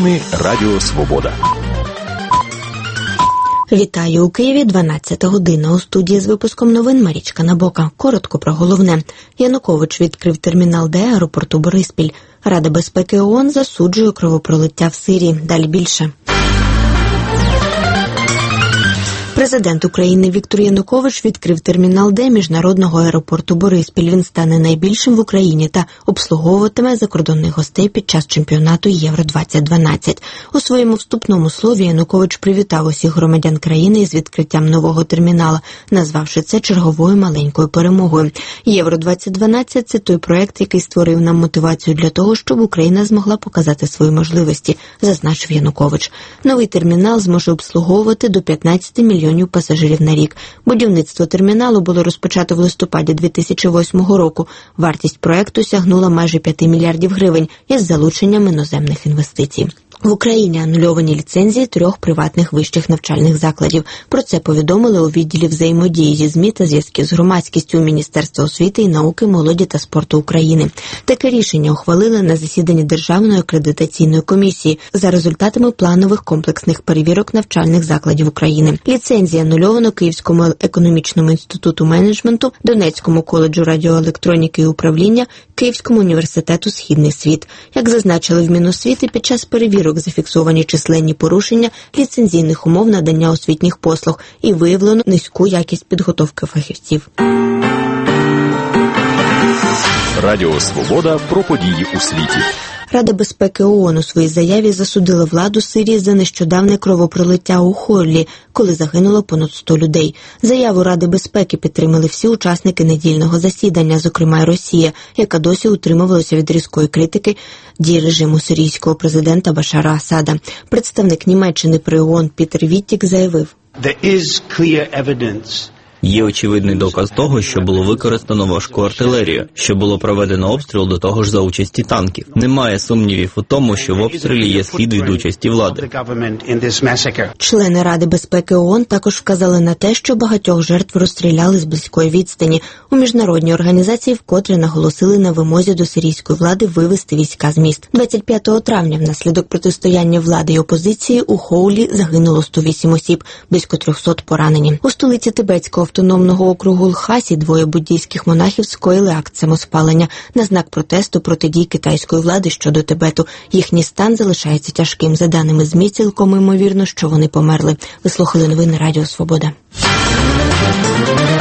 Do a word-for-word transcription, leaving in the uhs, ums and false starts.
Новини Радіо Свобода. Вітаю у Києві, дванадцята година. У студії з випуском новин Марічка Набока. Коротко про головне. Янукович відкрив термінал Д аеропорту Бориспіль. Рада безпеки ООН засуджує кровопролиття в Сирії. Далі більше. Президент України Віктор Янукович відкрив термінал Д міжнародного аеропорту Бориспіль. Він стане найбільшим в Україні та обслуговуватиме закордонних гостей під час чемпіонату Євро двадцять дванадцять. У своєму вступному слові Янукович привітав усіх громадян країни із відкриттям нового термінала, назвавши це черговою маленькою перемогою. Євро двадцять дванадцять – це той проект, який створив нам мотивацію для того, щоб Україна змогла показати свої можливості, зазначив Янукович. Новий термінал зможе обслуговувати до п'ятнадцяти мільйонів пасажирів на рік. Будівництво терміналу було розпочато в листопаді дві тисячі восьмого року. Вартість проекту сягнула майже п'яти мільярдів гривень із залученням іноземних інвестицій. В Україні анульовані ліцензії трьох приватних вищих навчальних закладів. Про це повідомили у відділі взаємодії зі ЗМІ та зв'язків з громадськістю Міністерства освіти і науки, молоді та спорту України. Таке рішення ухвалили на засіданні Державної акредитаційної комісії за результатами планових комплексних перевірок навчальних закладів України. Ліцензії анульовано Київському економічному інституту менеджменту, Донецькому коледжу радіоелектроніки і управління, Київському університету «Східний світ». Як зазначили в Міносвіти, під час перевірок зафіксовані численні порушення ліцензійних умов надання освітніх послуг і виявлено низьку якість підготовки фахівців. Радіо Свобода про події у світі. Рада безпеки ООН у своїй заяві засудила владу Сирії за нещодавне кровопролиття у Хорлі, коли загинуло понад сто людей. Заяву Ради безпеки підтримали всі учасники недільного засідання, зокрема й Росія, яка досі утримувалася від різкої критики дій режиму сирійського президента Башара Асада. Представник Німеччини при ООН Пітер Віттік заявив: Є очевидний доказ того, що було використано важку артилерію, що було проведено обстріл до того ж за участі танків. Немає сумнівів у тому, що в обстрілі є слід від участі влади. Члени Ради безпеки ООН також вказали на те, що багатьох жертв розстріляли з близької відстані. У міжнародній організації вкотре наголосили на вимозі до сирійської влади вивести війська з міст. двадцять п'ятого травня внаслідок протистояння влади й опозиції у Хоулі загинуло сто вісім осіб, близько трьохсот поранені. У столиці Тибетського автономного округу Лхасі двоє буддійських монахів скоїли акт самоспалення на знак протесту проти дій китайської влади щодо Тибету. Їхній стан залишається тяжким. За даними ЗМІ, цілком ймовірно, що вони померли. Ви слухали новини Радіо Свобода.